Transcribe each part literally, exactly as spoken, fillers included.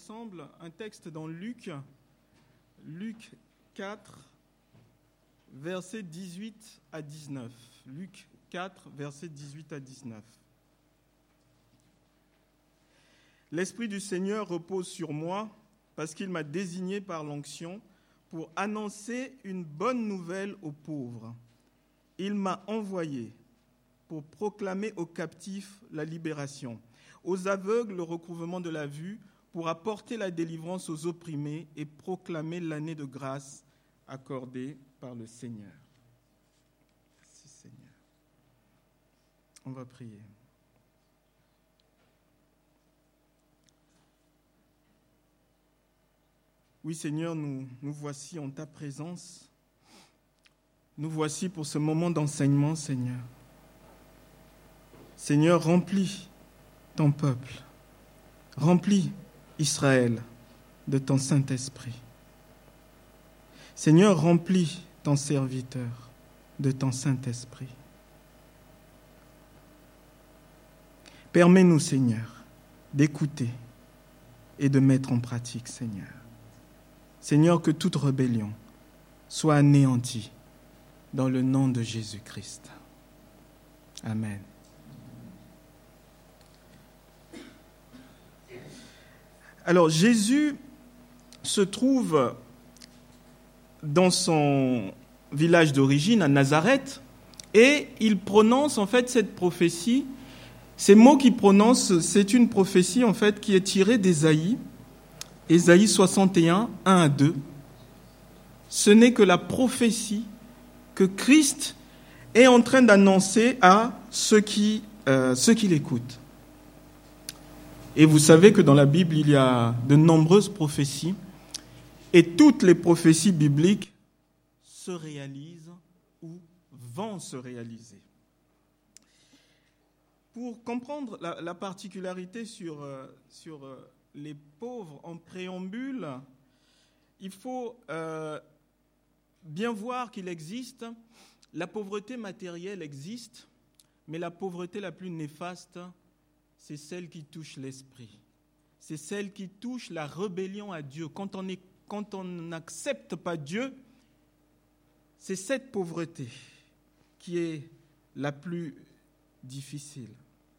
ensemble un texte dans Luc, Luc quatre, versets dix-huit à dix-neuf. Luc quatre, versets dix-huit à dix-neuf. L'Esprit du Seigneur repose sur moi parce qu'il m'a désigné par l'onction pour annoncer une bonne nouvelle aux pauvres. Il m'a envoyé pour proclamer aux captifs la libération, aux aveugles le recouvrement de la vue, pour apporter la délivrance aux opprimés et proclamer l'année de grâce accordée par le Seigneur. Merci Seigneur. On va prier. Oui Seigneur, nous, nous voici en ta présence. Nous voici pour ce moment d'enseignement, Seigneur. Seigneur, remplis ton peuple. Remplis Israël de ton Saint-Esprit. Seigneur, remplis ton serviteur de ton Saint-Esprit. Permets-nous, Seigneur, d'écouter et de mettre en pratique, Seigneur. Seigneur, que toute rébellion soit anéantie dans le nom de Jésus-Christ. Amen. Alors, Jésus se trouve dans son village d'origine, à Nazareth, et il prononce en fait cette prophétie. Ces mots qu'il prononce, c'est une prophétie en fait qui est tirée d'Ésaïe, Ésaïe soixante et un, un à deux. Ce n'est que la prophétie que Christ est en train d'annoncer à ceux qui, euh, ceux qui l'écoutent. Et vous savez que dans la Bible, il y a de nombreuses prophéties, et toutes les prophéties bibliques se réalisent ou vont se réaliser. Pour comprendre la, la particularité sur, euh, sur euh, les pauvres en préambule, il faut euh, bien voir qu'il existe, la pauvreté matérielle existe, mais la pauvreté la plus néfaste, c'est celle qui touche l'esprit. C'est celle qui touche la rébellion à Dieu. Quand on est, quand on n'accepte pas Dieu, c'est cette pauvreté qui est la plus difficile.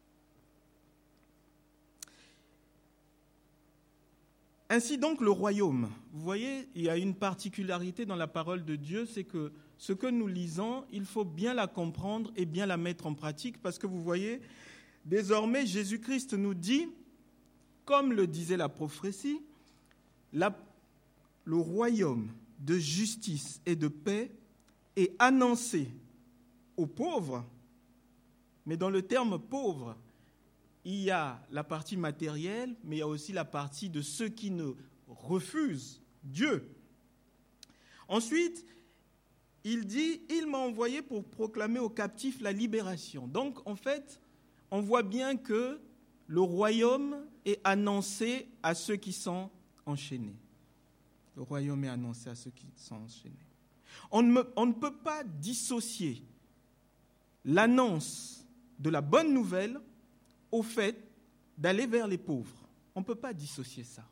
Ainsi donc le royaume, vous voyez, il y a une particularité dans la parole de Dieu, c'est que ce que nous lisons, il faut bien la comprendre et bien la mettre en pratique, parce que vous voyez, désormais Jésus-Christ nous dit, comme le disait la prophétie, la, le royaume de justice et de paix est annoncé aux pauvres, mais dans le terme pauvre, il y a la partie matérielle, mais il y a aussi la partie de ceux qui ne refusent Dieu. Ensuite, il dit, il m'a envoyé pour proclamer aux captifs la libération. Donc, en fait, on voit bien que le royaume est annoncé à ceux qui sont enchaînés. Le royaume est annoncé à ceux qui sont enchaînés. On ne, on ne peut pas dissocier l'annonce de la bonne nouvelle au fait d'aller vers les pauvres. On ne peut pas dissocier ça.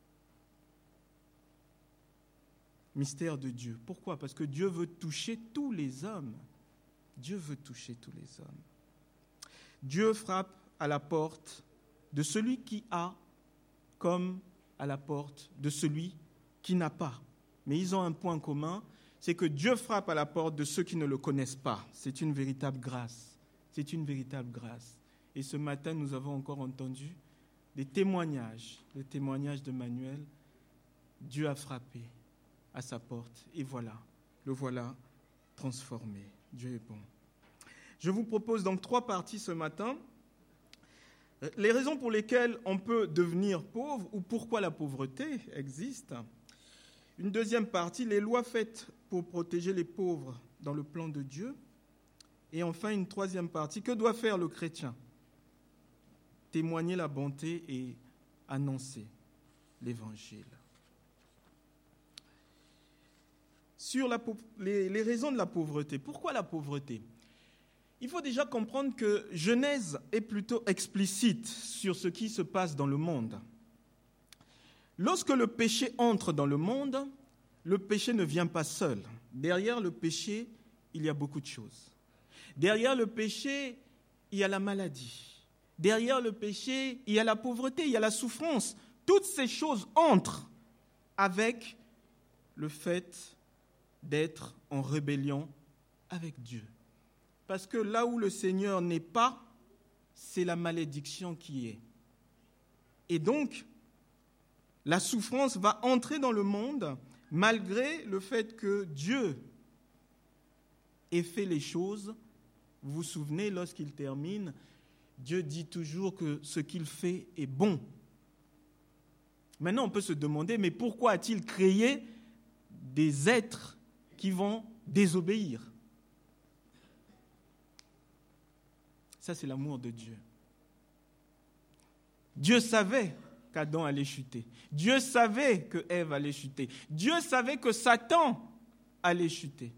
Mystère de Dieu. Pourquoi ? Parce que Dieu veut toucher tous les hommes. Dieu veut toucher tous les hommes. Dieu frappe à la porte de celui qui a comme à la porte de celui qui n'a pas. Mais ils ont un point commun, c'est que Dieu frappe à la porte de ceux qui ne le connaissent pas. C'est une véritable grâce. C'est une véritable grâce. Et ce matin, nous avons encore entendu des témoignages, le témoignage de Manuel. Dieu a frappé à sa porte et voilà, le voilà transformé. Dieu est bon. Je vous propose donc trois parties ce matin. Les raisons pour lesquelles on peut devenir pauvre ou pourquoi la pauvreté existe. Une deuxième partie, les lois faites pour protéger les pauvres dans le plan de Dieu. Et enfin, une troisième partie, que doit faire le chrétien ? Témoigner la bonté et annoncer l'évangile. Sur la, les, les raisons de la pauvreté. Pourquoi la pauvreté ? Il faut déjà comprendre que Genèse est plutôt explicite sur ce qui se passe dans le monde. lorsque le péché entre dans le monde, le péché ne vient pas seul. Derrière le péché, il y a beaucoup de choses. Derrière le péché, il y a la maladie. Derrière le péché, il y a la pauvreté, il y a la souffrance. Toutes ces choses entrent avec le fait d'être en rébellion avec Dieu. Parce que là où le Seigneur n'est pas, c'est la malédiction qui est. Et donc, la souffrance va entrer dans le monde malgré le fait que Dieu ait fait les choses. Vous vous souvenez, lorsqu'il termine, Dieu dit toujours que ce qu'il fait est bon. Maintenant, on peut se demander, mais pourquoi a-t-il créé des êtres qui vont désobéir? Ça, c'est l'amour de Dieu. Dieu savait qu'Adam allait chuter. Dieu savait que Ève allait chuter. Dieu savait que Satan allait chuter.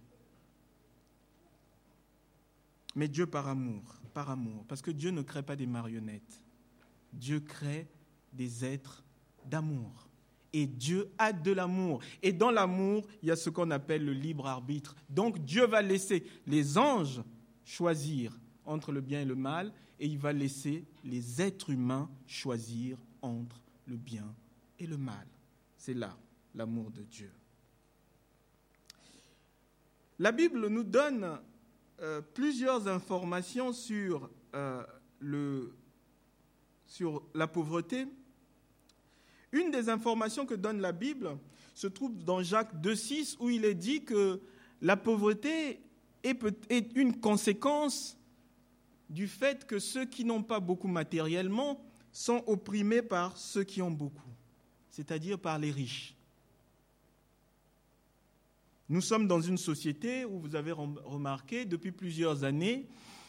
Mais Dieu par amour, par amour, parce que Dieu ne crée pas des marionnettes. Dieu crée des êtres d'amour. Et Dieu a de l'amour. Et dans l'amour, il y a ce qu'on appelle le libre arbitre. Donc Dieu va laisser les anges choisir entre le bien et le mal, et il va laisser les êtres humains choisir entre le bien et le mal. C'est là l'amour de Dieu. La Bible nous donne euh, plusieurs informations sur, euh, le, sur la pauvreté. Une des informations que donne la Bible se trouve dans Jacques deux six, où il est dit que la pauvreté est, est une conséquence du fait que ceux qui n'ont pas beaucoup matériellement sont opprimés par ceux qui ont beaucoup, c'est-à-dire par les riches. Nous sommes dans une société où, vous avez remarqué, depuis plusieurs années,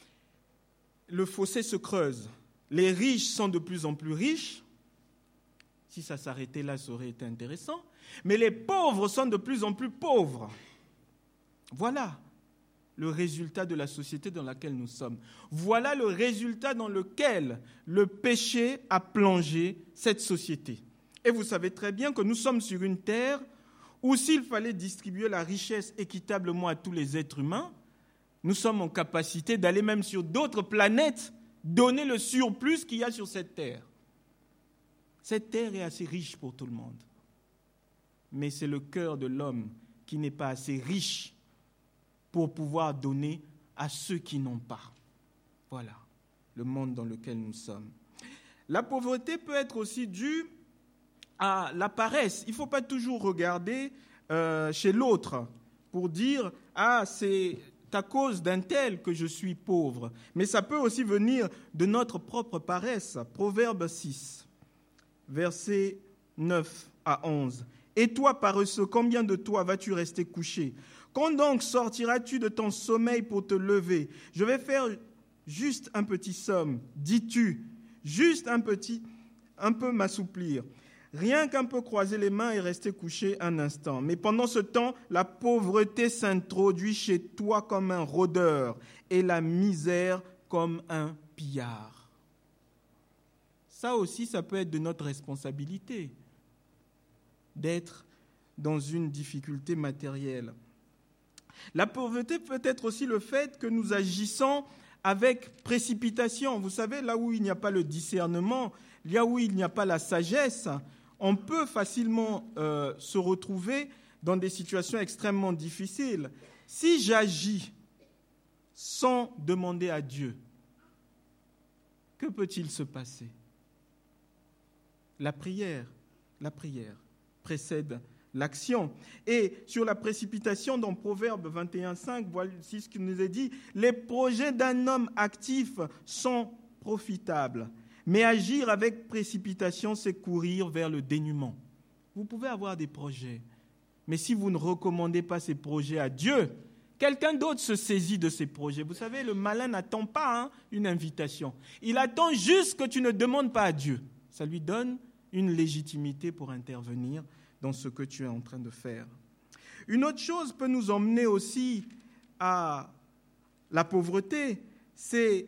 le fossé se creuse. Les riches sont de plus en plus riches. Si ça s'arrêtait là, ça aurait été intéressant. Mais les pauvres sont de plus en plus pauvres. Voilà le résultat de la société dans laquelle nous sommes. Voilà le résultat dans lequel le péché a plongé cette société. Et vous savez très bien que nous sommes sur une terre où s'il fallait distribuer la richesse équitablement à tous les êtres humains, nous sommes en capacité d'aller même sur d'autres planètes, donner le surplus qu'il y a sur cette terre. Cette terre est assez riche pour tout le monde. Mais c'est le cœur de l'homme qui n'est pas assez riche pour pouvoir donner à ceux qui n'ont pas. Voilà le monde dans lequel nous sommes. La pauvreté peut être aussi due à la paresse. Il ne faut pas toujours regarder euh, chez l'autre pour dire « Ah, c'est à cause d'un tel que je suis pauvre ». Mais ça peut aussi venir de notre propre paresse. Proverbe six, versets neuf à onze. « Et toi, paresseux, combien de toi vas-tu rester couché ? Quand donc sortiras-tu de ton sommeil pour te lever ? Je vais faire juste un petit somme, dis-tu, juste un petit, un peu m'assouplir. Rien qu'un peu croiser les mains et rester couché un instant. Mais pendant ce temps, la pauvreté s'introduit chez toi comme un rôdeur et la misère comme un pillard. » Ça aussi, ça peut être de notre responsabilité, d'être dans une difficulté matérielle. La pauvreté peut être aussi le fait que nous agissons avec précipitation. Vous savez, là où il n'y a pas le discernement, là où il n'y a pas la sagesse, on peut facilement euh, se retrouver dans des situations extrêmement difficiles. Si j'agis sans demander à Dieu, que peut-il se passer ? La prière, la prière précède l'action. Et sur la précipitation, dans Proverbe vingt et un cinq, voici ce qu'il nous est dit, « Les projets d'un homme actif sont profitables, mais agir avec précipitation, c'est courir vers le dénuement. » Vous pouvez avoir des projets, mais si vous ne recommandez pas ces projets à Dieu, quelqu'un d'autre se saisit de ces projets. Vous savez, le malin n'attend pas hein, une invitation. Il attend juste que tu ne demandes pas à Dieu. Ça lui donne une légitimité pour intervenir dans ce que tu es en train de faire. Une autre chose peut nous emmener aussi à la pauvreté, c'est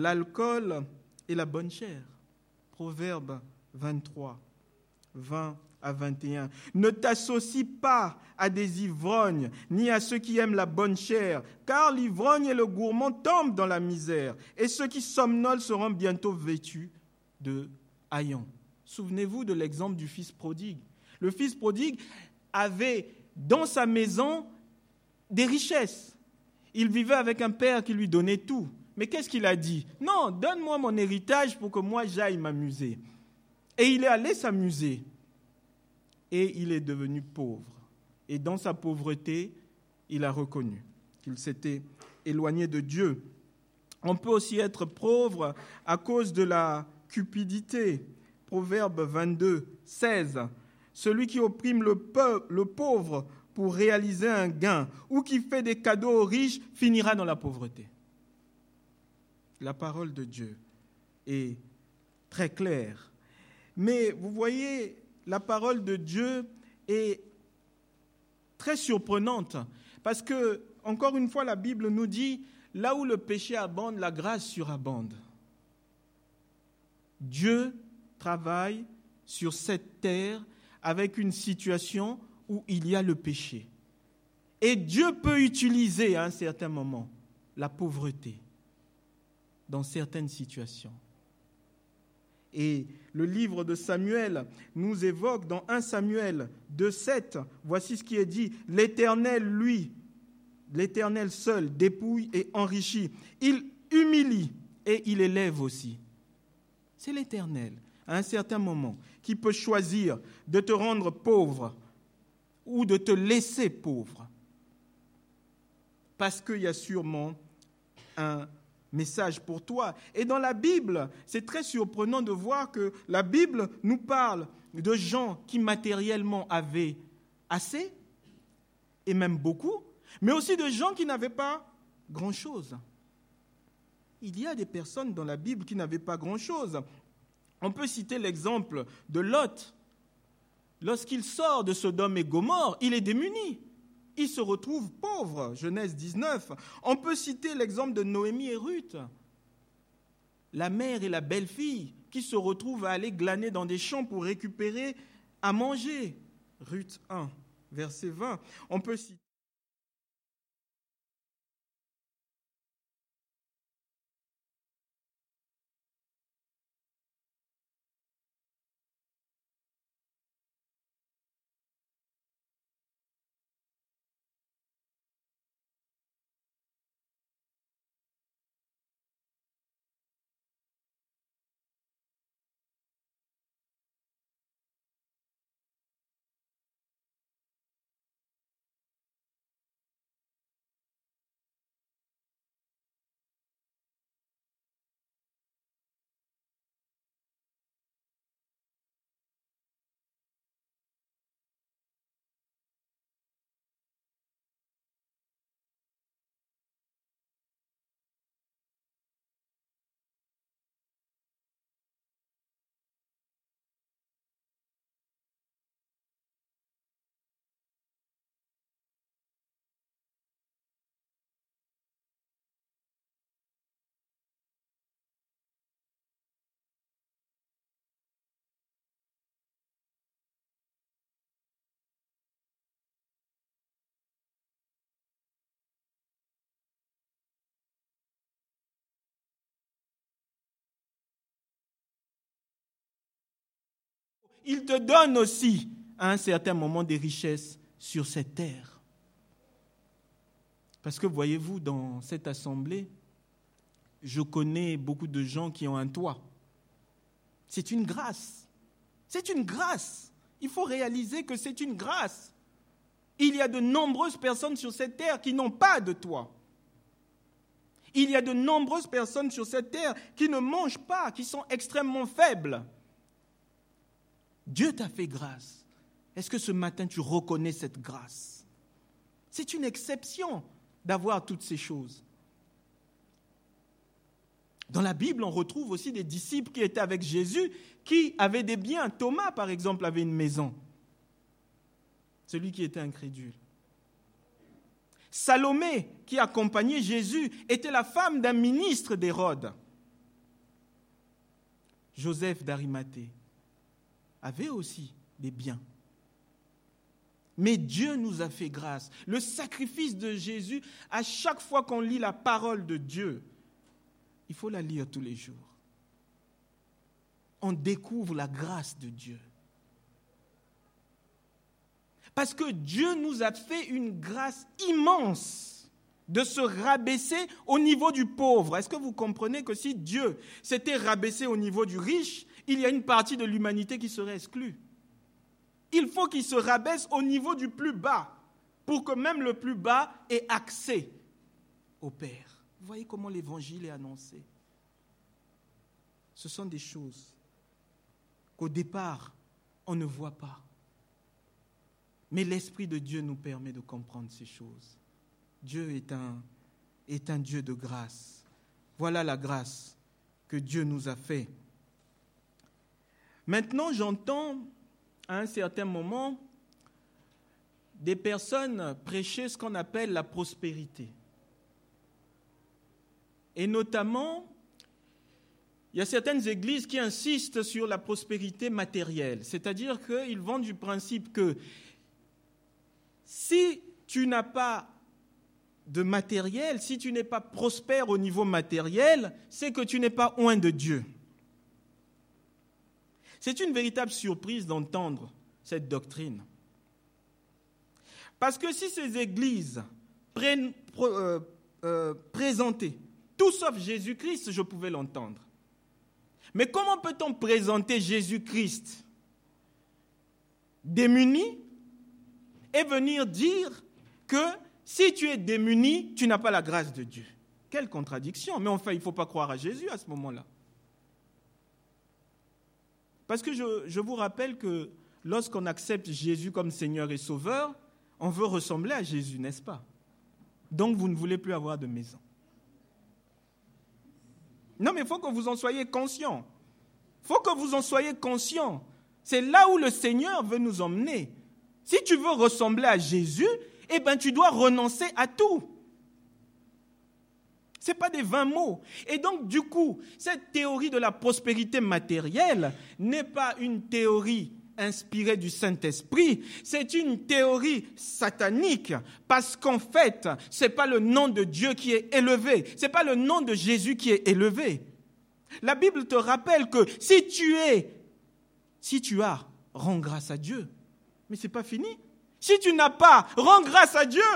l'alcool et la bonne chère. Proverbe vingt-trois, vingt à vingt et un. Ne t'associe pas à des ivrognes, ni à ceux qui aiment la bonne chair, car l'ivrogne et le gourmand tombent dans la misère, et ceux qui somnolent seront bientôt vêtus de haillons. Souvenez-vous de l'exemple du fils prodigue. Le fils prodigue avait dans sa maison des richesses. Il vivait avec un père qui lui donnait tout. Mais qu'est-ce qu'il a dit? Non, donne-moi mon héritage pour que moi j'aille m'amuser. Et il est allé s'amuser. Et il est devenu pauvre. Et dans sa pauvreté, il a reconnu qu'il s'était éloigné de Dieu. On peut aussi être pauvre à cause de la cupidité. Proverbe vingt-deux, seize. Celui qui opprime le, peuple, le pauvre pour réaliser un gain ou qui fait des cadeaux aux riches finira dans la pauvreté. La parole de Dieu est très claire. Mais vous voyez, la parole de Dieu est très surprenante parce que, encore une fois, la Bible nous dit, là où le péché abonde, la grâce surabonde. Dieu travaille sur cette terre avec une situation où il y a le péché. Et Dieu peut utiliser à un certain moment la pauvreté dans certaines situations. Et le livre de Samuel nous évoque dans premier Samuel deux, sept, voici ce qui est dit, l'Éternel, lui, l'Éternel seul, dépouille et enrichit. Il humilie et il élève aussi. C'est l'Éternel, à un certain moment, qui peut choisir de te rendre pauvre ou de te laisser pauvre. Parce qu'il y a sûrement un message pour toi. Et dans la Bible, c'est très surprenant de voir que la Bible nous parle de gens qui matériellement avaient assez, et même beaucoup, mais aussi de gens qui n'avaient pas grand-chose. Il y a des personnes dans la Bible qui n'avaient pas grand-chose. On peut citer l'exemple de Lot. Lorsqu'il sort de Sodome et Gomorrhe, il est démuni. Il se retrouve pauvre, Genèse dix-neuf. On peut citer l'exemple de Noémie et Ruth, la mère et la belle-fille qui se retrouvent à aller glaner dans des champs pour récupérer à manger. Ruth un, verset vingt. On peut citer il te donne aussi, à un certain moment, des richesses sur cette terre. Parce que, voyez-vous, dans cette assemblée, je connais beaucoup de gens qui ont un toit. C'est une grâce. C'est une grâce. Il faut réaliser que c'est une grâce. Il y a de nombreuses personnes sur cette terre qui n'ont pas de toit. Il y a de nombreuses personnes sur cette terre qui ne mangent pas, qui sont extrêmement faibles. Dieu t'a fait grâce. Est-ce que ce matin, tu reconnais cette grâce? C'est une exception d'avoir toutes ces choses. Dans la Bible, on retrouve aussi des disciples qui étaient avec Jésus, qui avaient des biens. Thomas, par exemple, avait une maison. Celui qui était incrédule. Salomé, qui accompagnait Jésus, était la femme d'un ministre d'Hérode. Joseph d'Arimathée avait aussi des biens. Mais Dieu nous a fait grâce. Le sacrifice de Jésus, à chaque fois qu'on lit la parole de Dieu, il faut la lire tous les jours. On découvre la grâce de Dieu. Parce que Dieu nous a fait une grâce immense de se rabaisser au niveau du pauvre. Est-ce que vous comprenez que si Dieu s'était rabaissé au niveau du riche, il y a une partie de l'humanité qui serait exclue? Il faut qu'il se rabaisse au niveau du plus bas pour que même le plus bas ait accès au Père. Vous voyez comment l'évangile est annoncé. Ce sont des choses qu'au départ, on ne voit pas. Mais l'Esprit de Dieu nous permet de comprendre ces choses. Dieu est un, est un Dieu de grâce. Voilà la grâce que Dieu nous a fait. Maintenant, j'entends à un certain moment des personnes prêcher ce qu'on appelle la prospérité. Et notamment, il y a certaines églises qui insistent sur la prospérité matérielle. C'est-à-dire qu'ils vont du principe que si tu n'as pas de matériel, si tu n'es pas prospère au niveau matériel, c'est que tu n'es pas loin de Dieu. C'est une véritable surprise d'entendre cette doctrine. Parce que si ces églises prennent, euh, euh, présentaient tout sauf Jésus-Christ, je pouvais l'entendre. Mais comment peut-on présenter Jésus-Christ démuni et venir dire que si tu es démuni, tu n'as pas la grâce de Dieu? Quelle contradiction! Mais enfin, il ne faut pas croire à Jésus à ce moment-là. Parce que je, je vous rappelle que lorsqu'on accepte Jésus comme Seigneur et Sauveur, on veut ressembler à Jésus, n'est-ce pas? Donc vous ne voulez plus avoir de maison. Non, mais il faut que vous en soyez conscients. Il faut que vous en soyez conscients. C'est là où le Seigneur veut nous emmener. Si tu veux ressembler à Jésus, eh bien, tu dois renoncer à tout. Ce n'est pas des vains mots. Et donc, du coup, cette théorie de la prospérité matérielle n'est pas une théorie inspirée du Saint-Esprit, c'est une théorie satanique, parce qu'en fait, ce n'est pas le nom de Dieu qui est élevé, ce n'est pas le nom de Jésus qui est élevé. La Bible te rappelle que si tu es, si tu as, rends grâce à Dieu. Mais ce n'est pas fini. Si tu n'as pas, rends grâce à Dieu.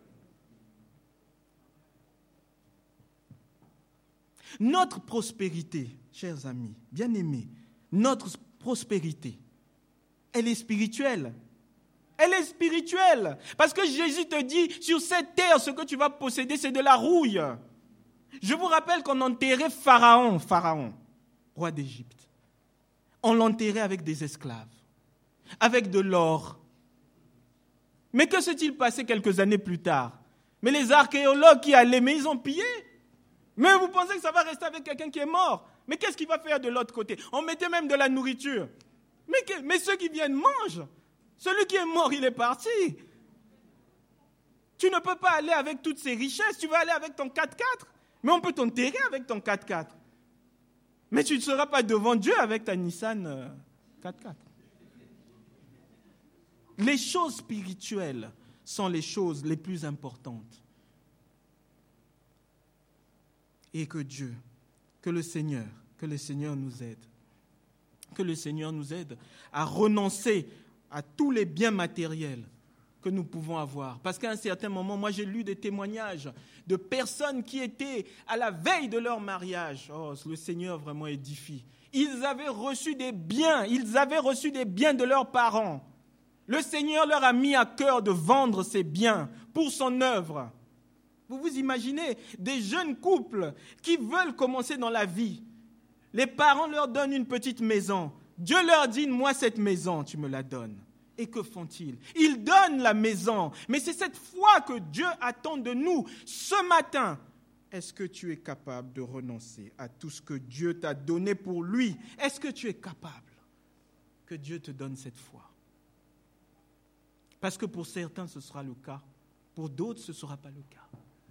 Notre prospérité, chers amis, bien-aimés, notre prospérité, elle est spirituelle. Elle est spirituelle. Parce que Jésus te dit, sur cette terre, ce que tu vas posséder, c'est de la rouille. Je vous rappelle qu'on enterrait Pharaon, Pharaon, roi d'Égypte. On l'enterrait avec des esclaves, avec de l'or. Mais que s'est-il passé quelques années plus tard? Mais les archéologues qui allaient, mais ils ont pillé. Mais vous pensez que ça va rester avec quelqu'un qui est mort? Mais qu'est-ce qu'il va faire de l'autre côté? On mettait même de la nourriture. Mais, que, mais ceux qui viennent mangent. Celui qui est mort, il est parti. Tu ne peux pas aller avec toutes ces richesses. Tu vas aller avec ton quatre-quatre. Mais on peut t'enterrer avec ton quatre-quatre. Mais tu ne seras pas devant Dieu avec ta Nissan quatre-quatre. Les choses spirituelles sont les choses les plus importantes. Et que Dieu, que le Seigneur, que le Seigneur nous aide. Que le Seigneur nous aide à renoncer à tous les biens matériels que nous pouvons avoir. Parce qu'à un certain moment, moi j'ai lu des témoignages de personnes qui étaient à la veille de leur mariage. Oh, le Seigneur vraiment édifie. Ils avaient reçu des biens, ils avaient reçu des biens de leurs parents. Le Seigneur leur a mis à cœur de vendre ces biens pour son œuvre. Vous vous imaginez des jeunes couples qui veulent commencer dans la vie. Les parents leur donnent une petite maison. Dieu leur dit, moi cette maison, tu me la donnes. Et que font-ils? Ils donnent la maison. Mais c'est cette foi que Dieu attend de nous ce matin. Est-ce que tu es capable de renoncer à tout ce que Dieu t'a donné pour lui? Est-ce que tu es capable que Dieu te donne cette foi? Parce que pour certains, ce sera le cas. Pour d'autres, ce ne sera pas le cas.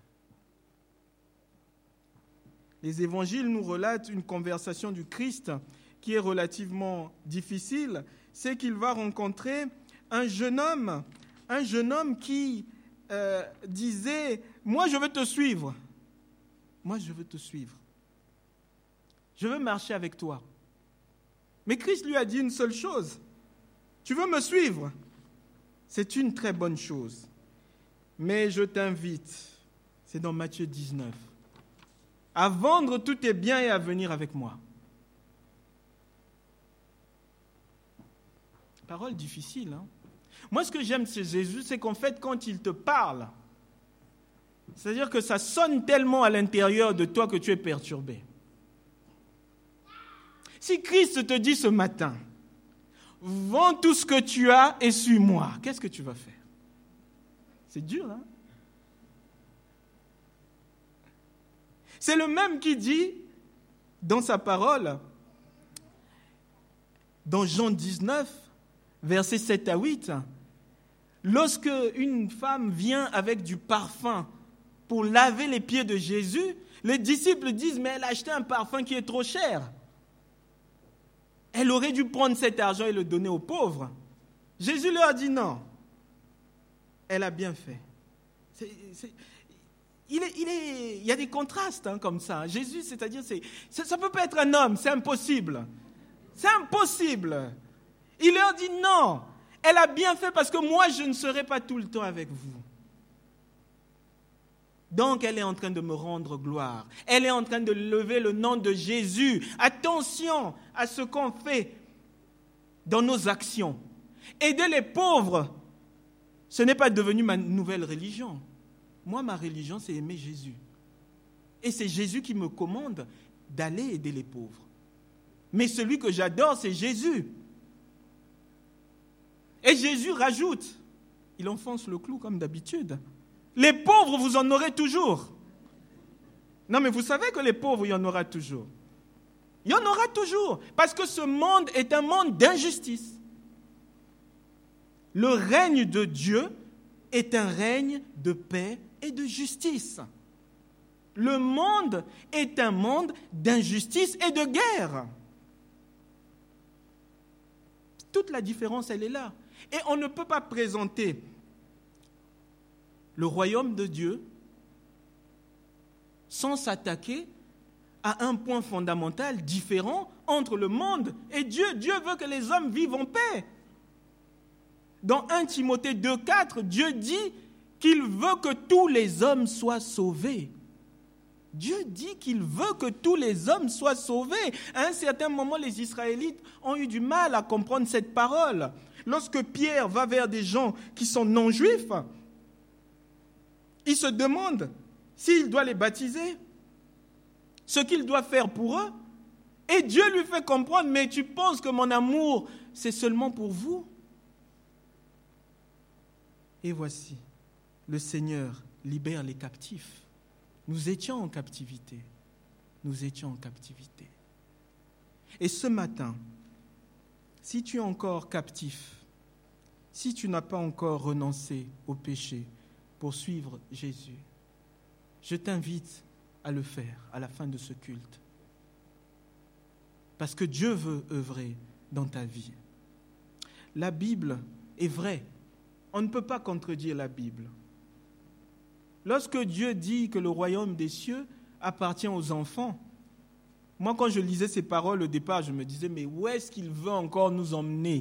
Les évangiles nous relatent une conversation du Christ qui est relativement difficile. c'est qu'il va rencontrer un jeune homme, un jeune homme qui euh, disait « Moi, je veux te suivre. Moi, je veux te suivre. Je veux marcher avec toi. » Mais Christ lui a dit une seule chose. « Tu veux me suivre? C'est une très bonne chose. Mais je t'invite, c'est dans Matthieu dix-neuf, à vendre tous tes biens et à venir avec moi. » Parole difficile, hein? Moi, ce que j'aime chez Jésus, c'est qu'en fait, quand il te parle, c'est-à-dire que ça sonne tellement à l'intérieur de toi que tu es perturbé. Si Christ te dit ce matin, vends tout ce que tu as et suis-moi, qu'est-ce que tu vas faire? C'est dur, hein? C'est le même qui dit, dans sa parole, dans Jean dix-neuf, versets sept à huit, lorsque une femme vient avec du parfum pour laver les pieds de Jésus, les disciples disent, mais elle a acheté un parfum qui est trop cher. Elle aurait dû prendre cet argent et le donner aux pauvres. Jésus leur dit non. Elle a bien fait. C'est, c'est, il, est, il, est, il y a des contrastes hein, comme ça. Jésus, c'est-à-dire, c'est, ça ne peut pas être un homme, c'est impossible. C'est impossible. Il leur dit non. Elle a bien fait parce que moi, je ne serai pas tout le temps avec vous. Donc, elle est en train de me rendre gloire. Elle est en train de lever le nom de Jésus. Attention à ce qu'on fait dans nos actions. Aider les pauvres, ce n'est pas devenu ma nouvelle religion. Moi, ma religion, c'est aimer Jésus. Et c'est Jésus qui me commande d'aller aider les pauvres. Mais celui que j'adore, c'est Jésus. Et Jésus rajoute, il enfonce le clou comme d'habitude. Les pauvres, vous en aurez toujours. Non, mais vous savez que les pauvres, il y en aura toujours. Il y en aura toujours. Parce que ce monde est un monde d'injustice. Le règne de Dieu est un règne de paix et de justice. Le monde est un monde d'injustice et de guerre. Toute la différence, elle est là. Et on ne peut pas présenter le royaume de Dieu sans s'attaquer à un point fondamental différent entre le monde et Dieu. Dieu veut que les hommes vivent en paix. Dans premier Timothée deux quatre, Dieu dit qu'il veut que tous les hommes soient sauvés. Dieu dit qu'il veut que tous les hommes soient sauvés. À un certain moment, les Israélites ont eu du mal à comprendre cette parole. Lorsque Pierre va vers des gens qui sont non-juifs, il se demande s'il doit les baptiser, ce qu'il doit faire pour eux. Et Dieu lui fait comprendre, mais tu penses que mon amour, c'est seulement pour vous? Et voici, le Seigneur libère les captifs. Nous étions en captivité. Nous étions en captivité. Et ce matin, si tu es encore captif, si tu n'as pas encore renoncé au péché pour suivre Jésus, je t'invite à le faire à la fin de ce culte. Parce que Dieu veut œuvrer dans ta vie. La Bible est vraie. On ne peut pas contredire la Bible. Lorsque Dieu dit que le royaume des cieux appartient aux enfants, moi quand je lisais ces paroles au départ, je me disais, mais où est-ce qu'il veut encore nous emmener?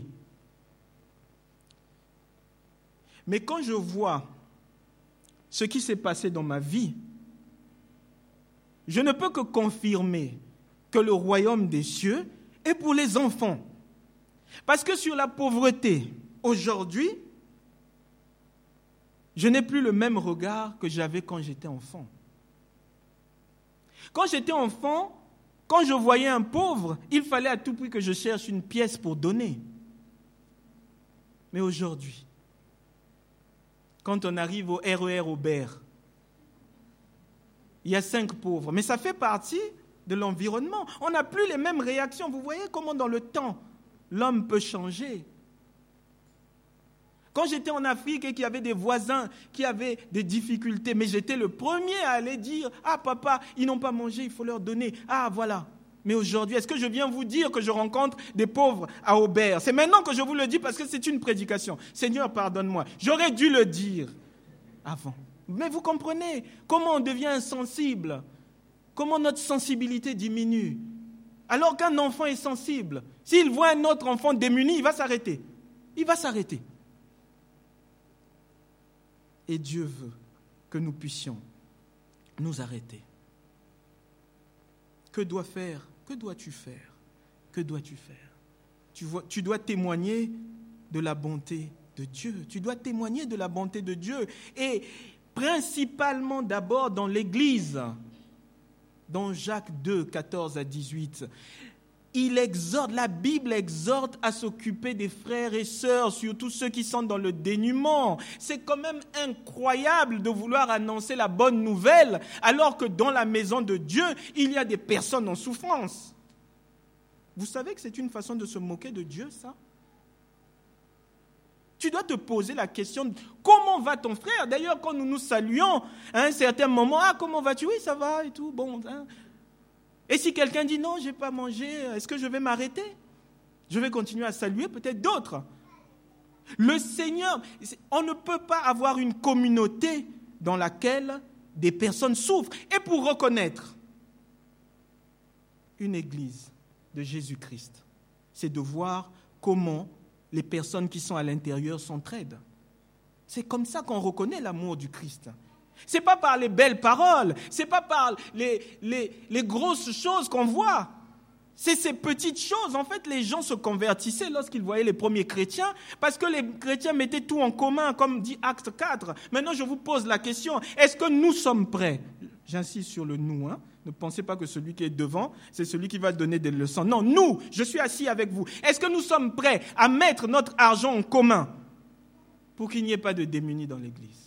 Mais quand je vois ce qui s'est passé dans ma vie, je ne peux que confirmer que le royaume des cieux est pour les enfants. Parce que sur la pauvreté, aujourd'hui, je n'ai plus le même regard que j'avais quand j'étais enfant. Quand j'étais enfant, quand je voyais un pauvre, il fallait à tout prix que je cherche une pièce pour donner. Mais aujourd'hui, quand on arrive au R E R Aubert, il y a cinq pauvres, mais ça fait partie de l'environnement. On n'a plus les mêmes réactions. Vous voyez comment dans le temps, l'homme peut changer. Quand j'étais en Afrique et qu'il y avait des voisins qui avaient des difficultés, mais j'étais le premier à aller dire « Ah papa, ils n'ont pas mangé, il faut leur donner. Ah voilà. » Mais aujourd'hui, est-ce que je viens vous dire que je rencontre des pauvres à Aubert? C'est maintenant que je vous le dis parce que c'est une prédication. Seigneur, pardonne-moi. J'aurais dû le dire avant. Mais vous comprenez comment on devient insensible, comment notre sensibilité diminue. Alors qu'un enfant est sensible, s'il voit un autre enfant démuni, il va s'arrêter. Il va s'arrêter. Et Dieu veut que nous puissions nous arrêter. Que dois faire? Que dois-tu faire? Que dois-tu faire? Tu, vois, tu dois témoigner de la bonté de Dieu. Tu dois témoigner de la bonté de Dieu. Et principalement d'abord dans l'Église. Dans Jacques deux, quatorze à dix-huit. Il exhorte, la Bible exhorte à s'occuper des frères et sœurs, surtout ceux qui sont dans le dénuement. C'est quand même incroyable de vouloir annoncer la bonne nouvelle, alors que dans la maison de Dieu, il y a des personnes en souffrance. Vous savez que c'est une façon de se moquer de Dieu, ça? Tu dois te poser la question, comment va ton frère? D'ailleurs, quand nous nous saluons, à un certain moment, ah, comment vas-tu? Oui, ça va et tout, bon, hein. Et si quelqu'un dit non, je n'ai pas mangé, est-ce que je vais m'arrêter? Je vais continuer à saluer peut-être d'autres. Le Seigneur, on ne peut pas avoir une communauté dans laquelle des personnes souffrent. Et pour reconnaître une église de Jésus-Christ, c'est de voir comment les personnes qui sont à l'intérieur s'entraident. C'est comme ça qu'on reconnaît l'amour du Christ. Ce n'est pas par les belles paroles, ce n'est pas par les, les, les grosses choses qu'on voit. C'est ces petites choses. En fait, les gens se convertissaient lorsqu'ils voyaient les premiers chrétiens parce que les chrétiens mettaient tout en commun, comme dit Acte quatre. Maintenant, je vous pose la question, est-ce que nous sommes prêts? J'insiste sur le « nous ». Hein. Ne pensez pas que celui qui est devant, c'est celui qui va donner des leçons. Non, nous, je suis assis avec vous. Est-ce que nous sommes prêts à mettre notre argent en commun pour qu'il n'y ait pas de démunis dans l'Église?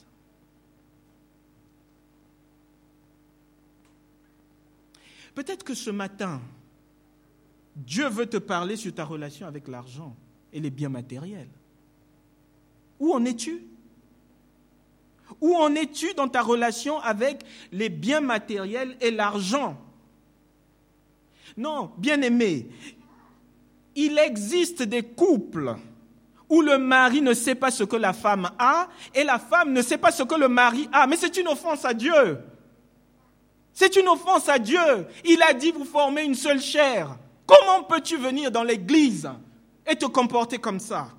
Peut-être que ce matin, Dieu veut te parler sur ta relation avec l'argent et les biens matériels. Où en es-tu? Où en es-tu dans ta relation avec les biens matériels et l'argent? Non, bien-aimé, il existe des couples où le mari ne sait pas ce que la femme a et la femme ne sait pas ce que le mari a. Mais c'est une offense à Dieu. C'est une offense à Dieu. Il a dit, vous formez une seule chair. Comment peux-tu venir dans l'église et te comporter comme ça?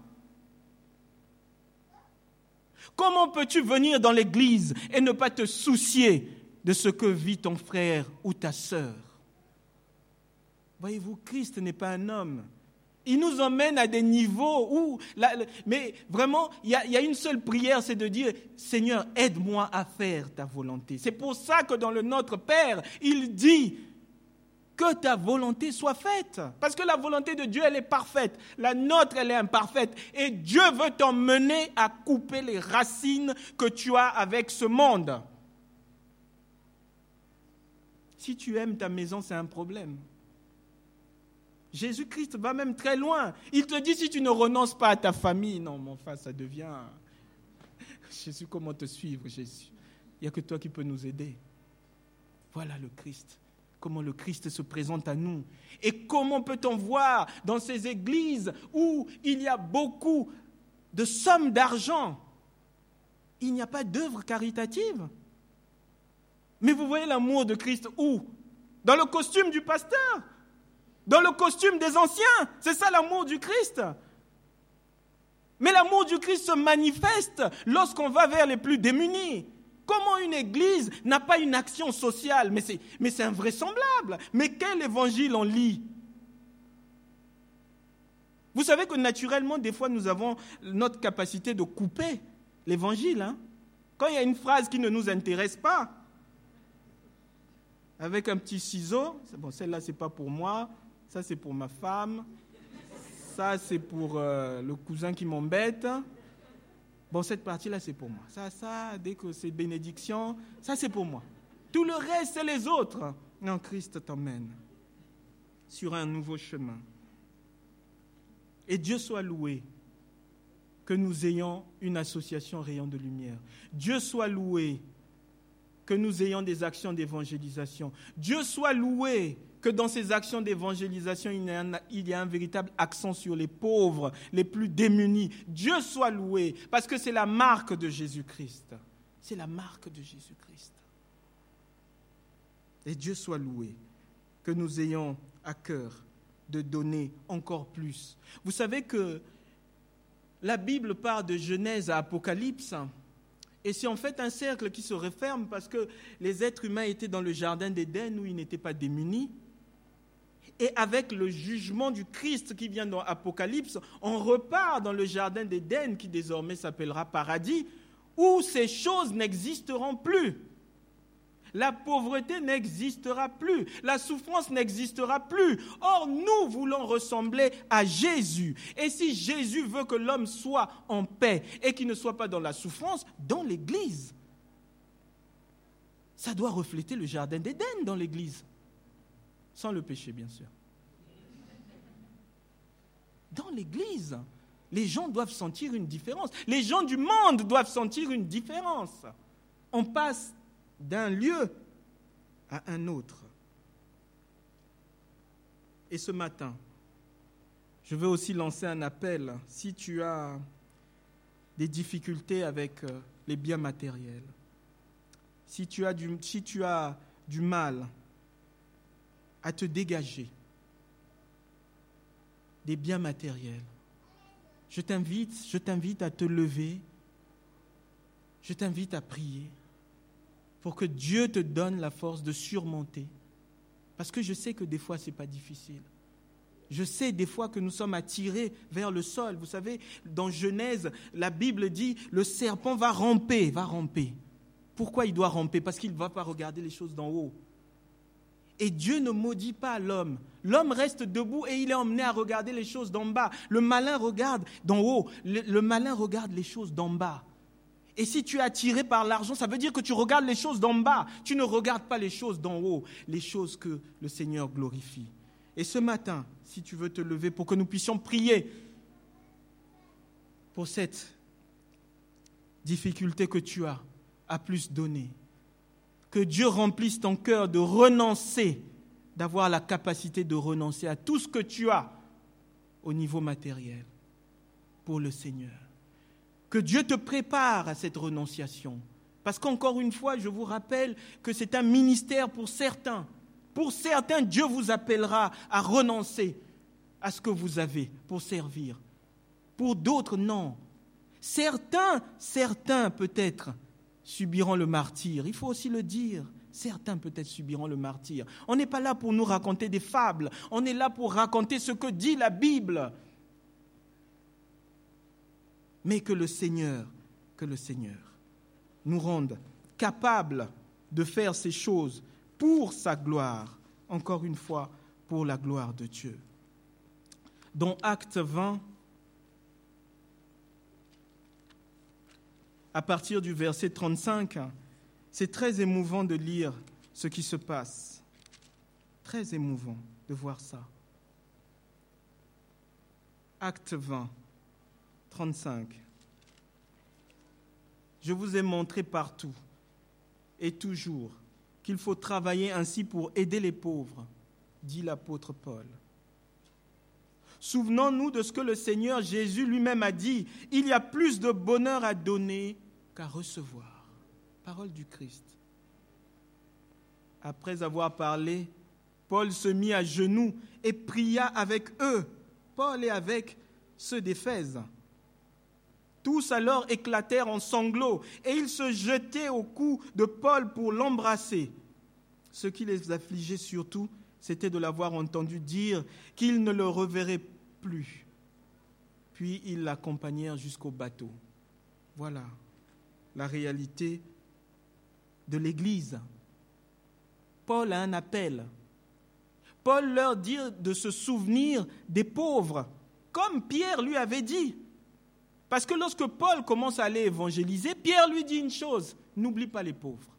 Comment peux-tu venir dans l'église et ne pas te soucier de ce que vit ton frère ou ta sœur? Voyez-vous, Christ n'est pas un homme. Il nous emmène à des niveaux où... La, mais vraiment, il y, y a une seule prière, c'est de dire, Seigneur, aide-moi à faire ta volonté. C'est pour ça que dans le Notre Père, il dit que ta volonté soit faite. Parce que la volonté de Dieu, elle est parfaite. La nôtre, elle est imparfaite. Et Dieu veut t'emmener à couper les racines que tu as avec ce monde. Si tu aimes ta maison, c'est un problème. Jésus-Christ va même très loin. Il te dit, si tu ne renonces pas à ta famille, non, mon frère, ça devient... Jésus, comment te suivre, Jésus? Il n'y a que toi qui peux nous aider. Voilà le Christ. Comment le Christ se présente à nous. Et comment peut-on voir dans ces églises où il y a beaucoup de sommes d'argent, il n'y a pas d'œuvre caritative? Mais vous voyez l'amour de Christ où? Dans le costume du pasteur. Dans le costume des anciens. C'est ça l'amour du Christ. Mais l'amour du Christ se manifeste lorsqu'on va vers les plus démunis. Comment une église n'a pas une action sociale? Mais c'est, mais c'est invraisemblable. Mais quel évangile on lit? Vous savez que naturellement, des fois, nous avons notre capacité de couper l'évangile. Hein? Quand il y a une phrase qui ne nous intéresse pas, avec un petit ciseau, bon, celle-là, c'est pas pour moi. Ça, c'est pour ma femme. Ça, c'est pour euh, le cousin qui m'embête. Bon, cette partie-là, c'est pour moi. Ça, ça, dès que c'est bénédiction, ça, c'est pour moi. Tout le reste, c'est les autres. Non, Christ t'emmène sur un nouveau chemin. Et Dieu soit loué que nous ayons une association Rayon de Lumière. Dieu soit loué que nous ayons des actions d'évangélisation. Dieu soit loué que dans ces actions d'évangélisation, il y a un, il y a un véritable accent sur les pauvres, les plus démunis. Dieu soit loué, parce que c'est la marque de Jésus-Christ. C'est la marque de Jésus-Christ. Et Dieu soit loué, que nous ayons à cœur de donner encore plus. Vous savez que la Bible part de Genèse à Apocalypse, et c'est en fait un cercle qui se referme parce que les êtres humains étaient dans le jardin d'Éden où ils n'étaient pas démunis. Et avec le jugement du Christ qui vient dans Apocalypse, on repart dans le jardin d'Éden qui désormais s'appellera paradis, où ces choses n'existeront plus. La pauvreté n'existera plus, la souffrance n'existera plus. Or, nous voulons ressembler à Jésus. Et si Jésus veut que l'homme soit en paix et qu'il ne soit pas dans la souffrance, dans l'Église, ça doit refléter le jardin d'Éden dans l'Église. Sans le péché, bien sûr. Dans l'Église, les gens doivent sentir une différence. Les gens du monde doivent sentir une différence. On passe d'un lieu à un autre. Et ce matin, je veux aussi lancer un appel. Si tu as des difficultés avec les biens matériels, si tu as du, si tu as du mal à te dégager des biens matériels, je t'invite, je t'invite à te lever, je t'invite à prier pour que Dieu te donne la force de surmonter. Parce que je sais que des fois, ce n'est pas difficile. Je sais des fois que nous sommes attirés vers le sol. Vous savez, dans Genèse, la Bible dit, le serpent va ramper, va ramper. Pourquoi il doit ramper? Parce qu'il ne va pas regarder les choses d'en haut. Et Dieu ne maudit pas l'homme. L'homme reste debout et il est emmené à regarder les choses d'en bas. Le malin regarde d'en haut. Le, le malin regarde les choses d'en bas. Et si tu es attiré par l'argent, ça veut dire que tu regardes les choses d'en bas. Tu ne regardes pas les choses d'en haut, les choses que le Seigneur glorifie. Et ce matin, si tu veux te lever pour que nous puissions prier pour cette difficulté que tu as à plus donner, que Dieu remplisse ton cœur de renoncer, d'avoir la capacité de renoncer à tout ce que tu as au niveau matériel pour le Seigneur. Que Dieu te prépare à cette renonciation. Parce qu'encore une fois, je vous rappelle que c'est un ministère pour certains. Pour certains, Dieu vous appellera à renoncer à ce que vous avez pour servir. Pour d'autres, non. Certains, certains peut-être subiront le martyre. Il faut aussi le dire. Certains peut-être subiront le martyre. On n'est pas là pour nous raconter des fables. On est là pour raconter ce que dit la Bible. Mais que le Seigneur, que le Seigneur nous rende capables de faire ces choses pour sa gloire, encore une fois, pour la gloire de Dieu. Dans Actes vingt, à partir du verset trente-cinq, c'est très émouvant de lire ce qui se passe. Très émouvant de voir ça. Actes vingt. trente-cinq. Je vous ai montré partout et toujours qu'il faut travailler ainsi pour aider les pauvres, dit l'apôtre Paul. Souvenons-nous de ce que le Seigneur Jésus lui-même a dit. Il y a plus de bonheur à donner qu'à recevoir. Parole du Christ. Après avoir parlé, Paul se mit à genoux et pria avec eux, Paul et avec ceux d'Éphèse. Tous alors éclatèrent en sanglots et ils se jetaient au cou de Paul pour l'embrasser. Ce qui les affligeait surtout, c'était de l'avoir entendu dire qu'ils ne le reverraient plus. Puis ils l'accompagnèrent jusqu'au bateau. Voilà la réalité de l'Église. Paul a un appel. Paul leur dit de se souvenir des pauvres, comme Pierre lui avait dit. Parce que lorsque Paul commence à aller évangéliser, Pierre lui dit une chose, n'oublie pas les pauvres.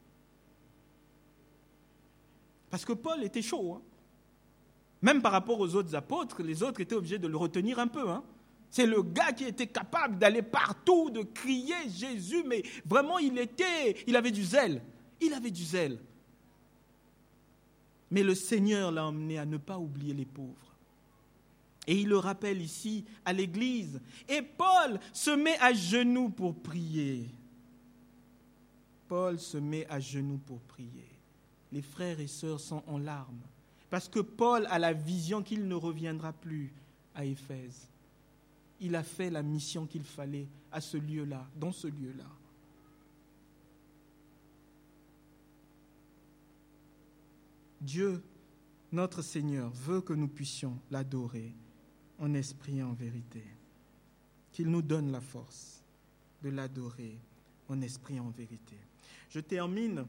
Parce que Paul était chaud. Hein. Même par rapport aux autres apôtres, les autres étaient obligés de le retenir un peu. Hein. C'est le gars qui était capable d'aller partout, de crier Jésus, mais vraiment il était, il avait du zèle. Il avait du zèle. Mais le Seigneur l'a emmené à ne pas oublier les pauvres. Et il le rappelle ici à l'église. Et Paul se met à genoux pour prier. Paul se met à genoux pour prier. Les frères et sœurs sont en larmes. Parce que Paul a la vision qu'il ne reviendra plus à Éphèse. Il a fait la mission qu'il fallait à ce lieu-là, dans ce lieu-là. Dieu, notre Seigneur, veut que nous puissions l'adorer en esprit et en vérité. Qu'il nous donne la force de l'adorer en esprit et en vérité. Je termine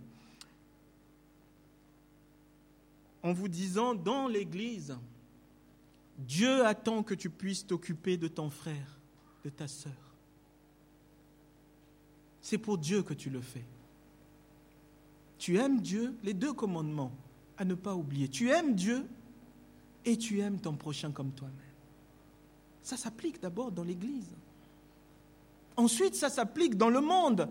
en vous disant, dans l'Église, Dieu attend que tu puisses t'occuper de ton frère, de ta sœur. C'est pour Dieu que tu le fais. Tu aimes Dieu, les deux commandements à ne pas oublier. Tu aimes Dieu et tu aimes ton prochain comme toi-même. Ça s'applique d'abord dans l'Église. Ensuite, ça s'applique dans le monde.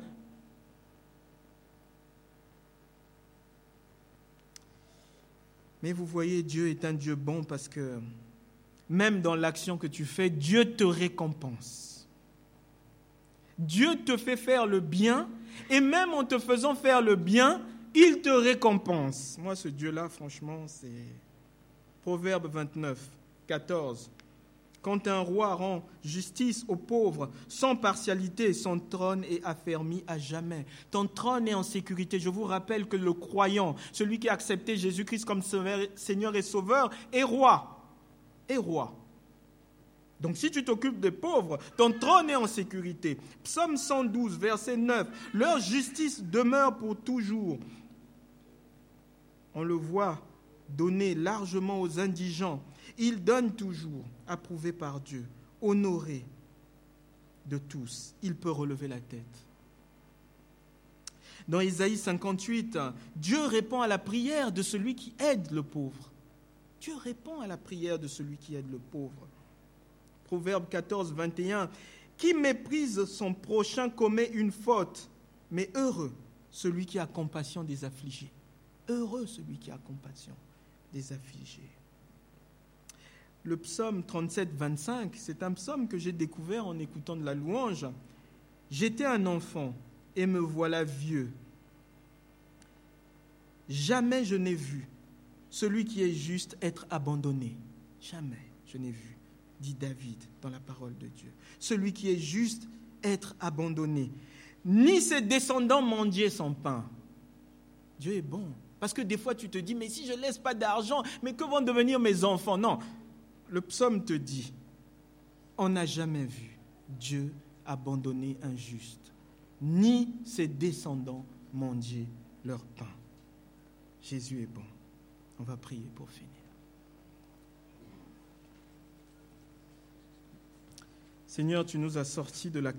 Mais vous voyez, Dieu est un Dieu bon parce que même dans l'action que tu fais, Dieu te récompense. Dieu te fait faire le bien et même en te faisant faire le bien, il te récompense. Moi, ce Dieu-là, franchement, c'est Proverbe vingt-neuf, quatorze. Quand un roi rend justice aux pauvres, sans partialité, son trône est affermi à jamais. Ton trône est en sécurité. Je vous rappelle que le croyant, celui qui a accepté Jésus-Christ comme Seigneur et Sauveur, est roi. Est roi. Donc si tu t'occupes des pauvres, ton trône est en sécurité. Psaume cent douze, verset neuf. Leur justice demeure pour toujours. On le voit donner largement aux indigents. Il donne toujours, approuvé par Dieu, honoré de tous. Il peut relever la tête. Dans Isaïe cinquante-huit, Dieu répond à la prière de celui qui aide le pauvre. Dieu répond à la prière de celui qui aide le pauvre. Proverbe quatorze, vingt et un. Qui méprise son prochain commet une faute, mais heureux celui qui a compassion des affligés. Heureux celui qui a compassion des affligés. Le psaume trente-sept, vingt-cinq, c'est un psaume que j'ai découvert en écoutant de la louange. J'étais un enfant et me voilà vieux. Jamais je n'ai vu celui qui est juste être abandonné. Jamais je n'ai vu, dit David dans la parole de Dieu. Celui qui est juste être abandonné. Ni ses descendants mendier son pain. Dieu est bon. Parce que des fois tu te dis, mais si je ne laisse pas d'argent, mais que vont devenir mes enfants? Non. Le psaume te dit, on n'a jamais vu Dieu abandonner un juste, ni ses descendants mendier leur pain. Jésus est bon. On va prier pour finir. Seigneur, tu nous as sortis de la